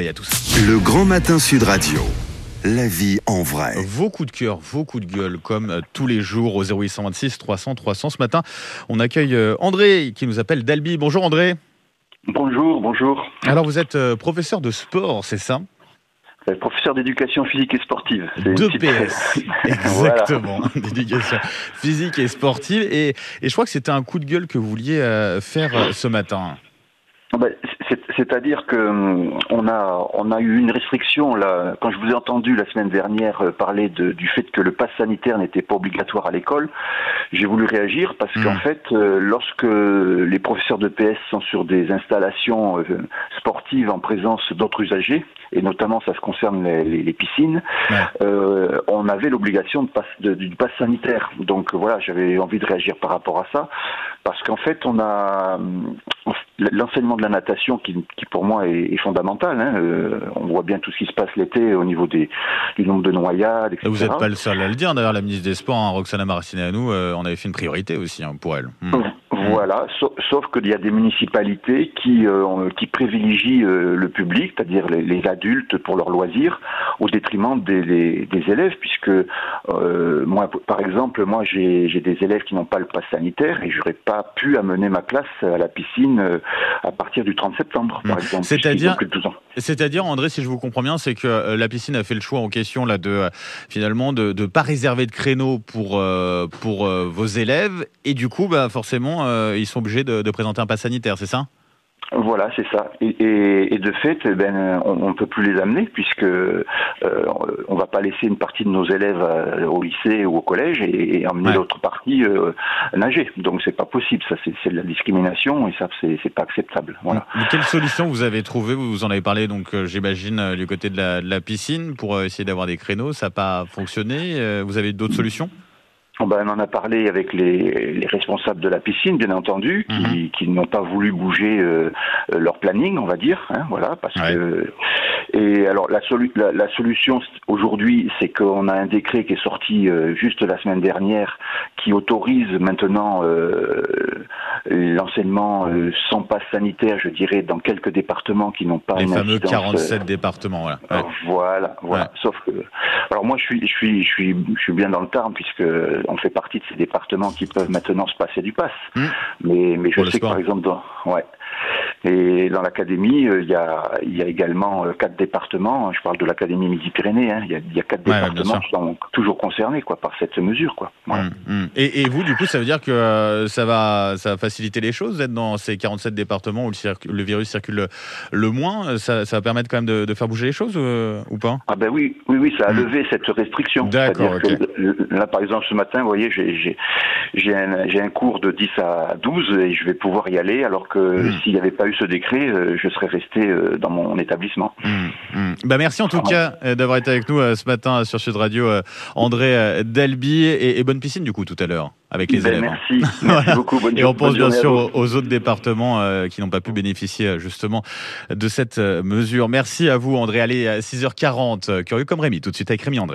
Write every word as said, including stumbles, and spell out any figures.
à tous. Le Grand Matin Sud Radio. La vie en vrai. Vos coups de cœur, vos coups de gueule, comme tous les jours au zéro huit cent vingt-six trois cents trois cents. Ce matin, on accueille André qui nous appelle d'Albi. Bonjour André. Bonjour, bonjour. Alors vous êtes professeur de sport, c'est ça ? Professeur d'éducation physique et sportive. De P S, exactement, voilà. D'éducation physique et sportive. Et, et je crois que c'était un coup de gueule que vous vouliez euh, faire euh, ce matin. Ben, c'est, c'est-à-dire que on a on a eu une restriction là. Quand je vous ai entendu la semaine dernière parler de, du fait que le pass sanitaire n'était pas obligatoire à l'école, j'ai voulu réagir parce mmh. qu'en fait, euh, lorsque les professeurs de P S sont sur des installations euh, sportives en présence d'autres usagers, et notamment ça se concerne les, les, les piscines, ouais. euh, on avait l'obligation de passe, de, du pass sanitaire. Donc voilà, j'avais envie de réagir par rapport à ça, parce qu'en fait, on a l'enseignement de la natation qui, qui pour moi est, est fondamental. Hein. Euh, on voit bien tout ce qui se passe l'été au niveau des, du nombre de noyades, et cetera. Vous n'êtes pas le seul à le dire. D'ailleurs, la ministre des Sports, hein, Roxana Maracineanu, euh, on avait fait une priorité aussi hein, pour elle. Mmh. Voilà, sauf, sauf qu'il y a des municipalités qui, euh, qui privilégient euh, le public, c'est-à-dire les, les adultes pour leurs loisirs, au détriment des, des, des élèves, puisque euh, moi, par exemple, moi j'ai, j'ai des élèves qui n'ont pas le pass sanitaire et j'aurais pas pu amener ma classe à la piscine euh, à partir du trente septembre, par mmh. exemple. C'est-à-dire, c'est-à-dire, André, si je vous comprends bien, c'est que euh, la piscine a fait le choix en question là de euh, finalement de ne pas réserver de créneaux pour euh, pour euh, vos élèves et du coup, bah forcément. Euh, ils sont obligés de, de présenter un pass sanitaire, c'est ça ? Voilà, c'est ça. Et, et, et de fait, ben, on ne peut plus les amener puisque euh, on ne va pas laisser une partie de nos élèves euh, au lycée ou au collège et, et emmener ouais. l'autre partie euh, nager. Donc c'est pas possible. Ça, c'est, c'est de la discrimination et ça, c'est, c'est pas acceptable. Voilà. Mais quelle solution vous avez trouvé ? Vous en avez parlé, donc euh, j'imagine euh, du côté de la, de la piscine pour euh, essayer d'avoir des créneaux. Ça n'a pas fonctionné. Euh, vous avez d'autres solutions ? Ben, on en a parlé avec les, les responsables de la piscine, bien entendu, qui, mmh. qui n'ont pas voulu bouger euh, leur planning, on va dire, hein, voilà, parce ouais. que. Et alors la, solu- la, la solution aujourd'hui, c'est qu'on a un décret qui est sorti euh, juste la semaine dernière, qui autorise maintenant euh, l'enseignement euh, sans passe sanitaire, je dirais, dans quelques départements qui n'ont pas les une fameux incidence, quarante-sept euh, départements, voilà. Ouais. Voilà, voilà. Ouais. Sauf que, alors moi, je suis, je suis, je suis, je suis bien dans le Tarn puisque on fait partie de ces départements qui peuvent maintenant se passer du pass. Mmh. Mais, mais je Pour sais que par exemple, dans, ouais. Et dans l'académie, il euh, y a, il y a également euh, quatre départements. Je parle de l'académie Midi-Pyrénées. Hein, il y a, il y a quatre ouais, départements qui sont toujours concernés, quoi, par cette mesure, quoi. Voilà. Mmh, mmh. Et, et vous, du coup, ça veut dire que euh, ça va, ça va faciliter les choses d'être dans ces quarante-sept départemments où le, circu- le virus circule le, le moins. Ça, ça va permettre quand même de, de faire bouger les choses euh, ou pas ? Ah ben oui, oui, oui, ça a mmh. levé cette restriction. D'accord. Okay. Que, là, par exemple, ce matin, vous voyez, j'ai, j'ai, j'ai, un, j'ai un cours de dix à douze et je vais pouvoir y aller, alors que mmh. s'il n'y avait pas eu ce décret, euh, je serais resté euh, dans mon établissement. Mmh, mmh. Bah merci en tout ah, cas euh, d'avoir été avec nous euh, ce matin sur Sud Radio, euh, André euh, d'Albi, et, et bonne piscine du coup tout à l'heure avec les ben, élèves. Merci, merci voilà. beaucoup. Bonne et on pense bien sûr aux, aux autres départements euh, qui n'ont pas pu bénéficier justement de cette euh, mesure. Merci à vous André. Allez, à six heures quarante, Curieux comme Rémi, tout de suite avec Rémi André.